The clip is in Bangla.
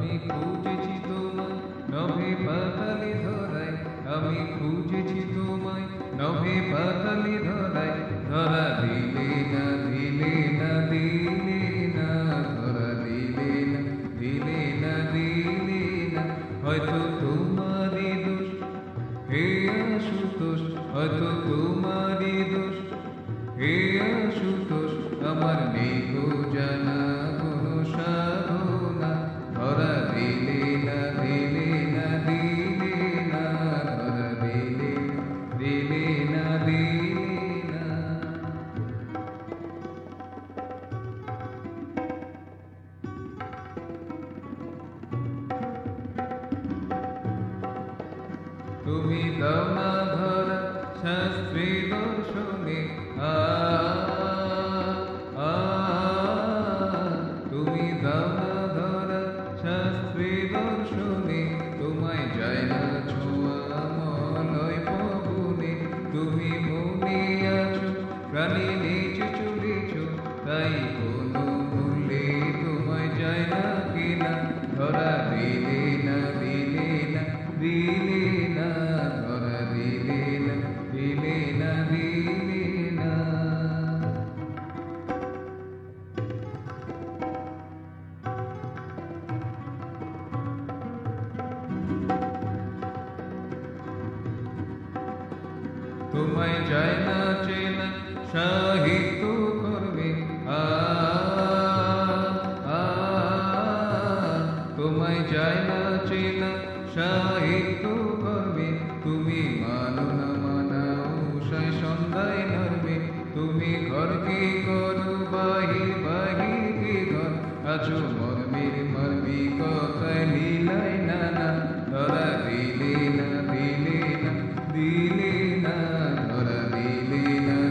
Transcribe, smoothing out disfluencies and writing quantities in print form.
আমি খুঁজেছি তোমায় নভে পাতালে ধরায়, আমি খুঁজেছি তোমায় নভে পাতালে ধরায়, ধরা দিলে না দিলে না দিলে না, ধরা দিলে না দিলে না দিলে না। হয়তো তোমারই দোষ হে আশুতোষ, হয়তো তোমারই দোষ হে আশুতোষ, আমার নেই গো জানা কোনো সাধনা। ধরা দিলে না দিলে না দিলে না, ধরা দিলে দিলে না দিলে না। তুমি দাও না ধরা শাস্ত্রী দর্শনে, তুমি দাও না ধরা শাস্ত্রী দর্শনে, তোমায় যায় না ছোঁয়া মলয় পবনে। তুমি মনে আছো প্রাণী নিচে চলেছ, তাই কোনো মূল্যে তোমায় যায় না কিনা। ধরা দিলে না দিলে না দিলে না, ধরা দিলে না দিলে না দিলে না। তোমায় যায় না চেনা সাহিত্য করবে, তোমায় যায় না চেনা সাহিত্য করবে। তুমি মানো না মানা উষায় সন্ধ্যায় নড়বে, তুমি ঘর কি করো বাহির বাহির কি ঘর, আছো মর্মের মর্মী কথায় লীলায় নানা। ধরা দিলে না দিলে না দিলে না, ধরা দিলে না